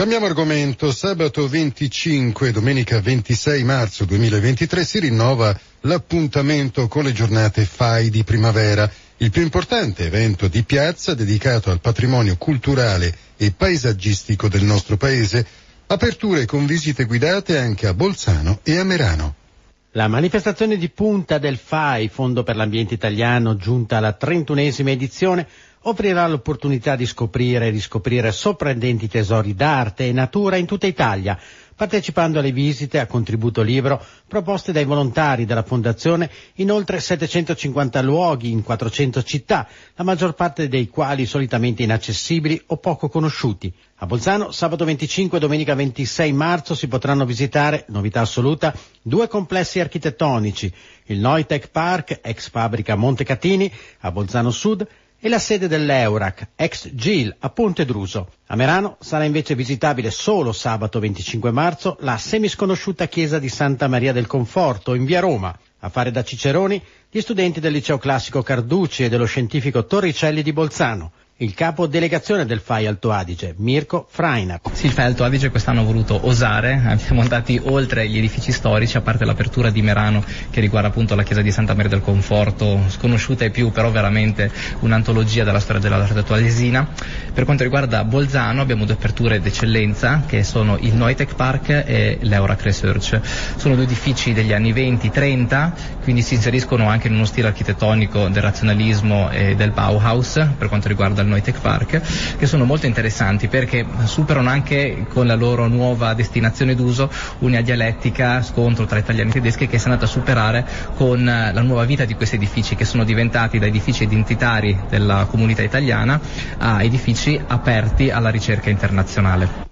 Cambiamo argomento. Sabato 25 e domenica 26 marzo 2023 si rinnova l'appuntamento con le giornate FAI di primavera, il più importante evento di piazza dedicato al patrimonio culturale e paesaggistico del nostro paese. Aperture con visite guidate anche a Bolzano e a Merano. La manifestazione di punta del FAI, Fondo per l'Ambiente Italiano, giunta alla 31esima edizione, offrirà l'opportunità di scoprire e riscoprire sorprendenti tesori d'arte e natura in tutta Italia, partecipando alle visite a contributo libero proposte dai volontari della Fondazione in oltre 750 luoghi in 400 città, la maggior parte dei quali solitamente inaccessibili o poco conosciuti. A Bolzano, sabato 25 e domenica 26 marzo si potranno visitare, novità assoluta, 2 complessi architettonici, il Neutech Park, ex fabbrica Montecatini, a Bolzano Sud, e la sede dell'Eurac, ex GIL, a Ponte Druso. A Merano sarà invece visitabile solo sabato 25 marzo la semisconosciuta chiesa di Santa Maria del Conforto, in via Roma. A fare da ciceroni gli studenti del liceo classico Carducci e dello scientifico Torricelli di Bolzano. Il capo delegazione del FAI Alto Adige, Mirko Freiner. Sì, il FAI Alto Adige quest'anno ha voluto osare, siamo andati oltre gli edifici storici, a parte l'apertura di Merano che riguarda appunto la chiesa di Santa Maria del Conforto, sconosciuta ai più, però veramente un'antologia della storia dell'arte alesina. Per quanto riguarda Bolzano abbiamo 2 aperture d'eccellenza che sono il Neutech Park e l'Eurac Research. Sono 2 edifici degli anni 20-30, quindi si inseriscono anche in uno stile architettonico del razionalismo e del Bauhaus per quanto riguarda il Neutech Park, che sono molto interessanti perché superano anche con la loro nuova destinazione d'uso una dialettica, scontro tra italiani e tedeschi che si è andata a superare con la nuova vita di questi edifici, che sono diventati da edifici identitari della comunità italiana a edifici aperti alla ricerca internazionale.